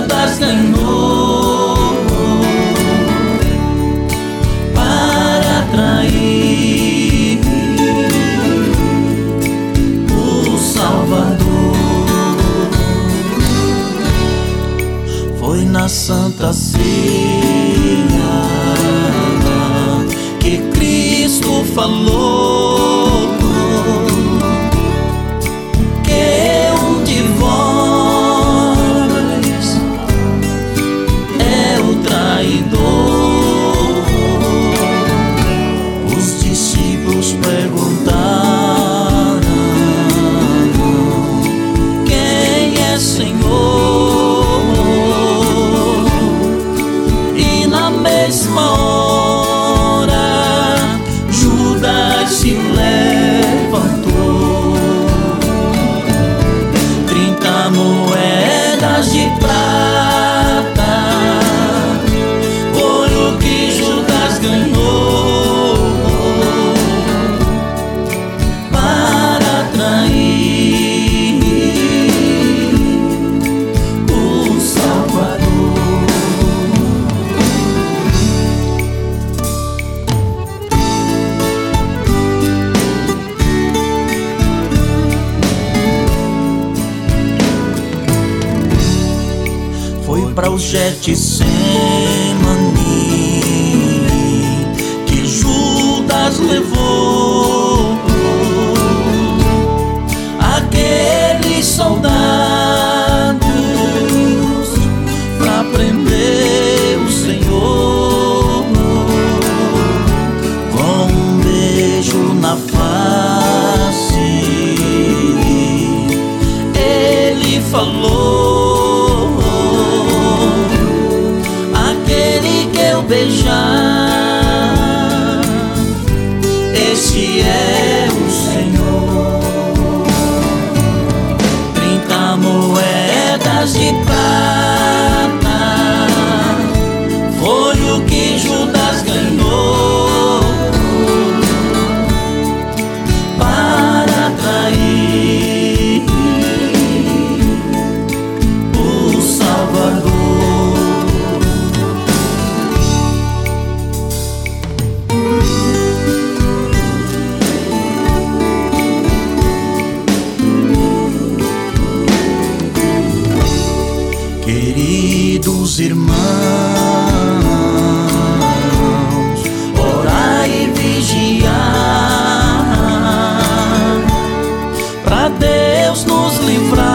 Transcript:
Judas ganhou para atrair o Salvador. Foi na Santa Ceia que Cristo falou que um de vós é o traidor. Os discípulos perguntaram: quem é, Senhor? E na mesma hora Judas se levantou. 30 moedas de prata foi o que Judas ganhou para atrair o Salvador. Foi para o Getsemane que Judas levou aqueles soldados para prender o Senhor. Com um beijo na face ele falou: aquele que eu beijar, esse é o Senhor. 30 moedas de prata foi o que Judas ganhou para atrair o Salvador. Queridos irmãos, orai e vigiar, pra Deus nos livrar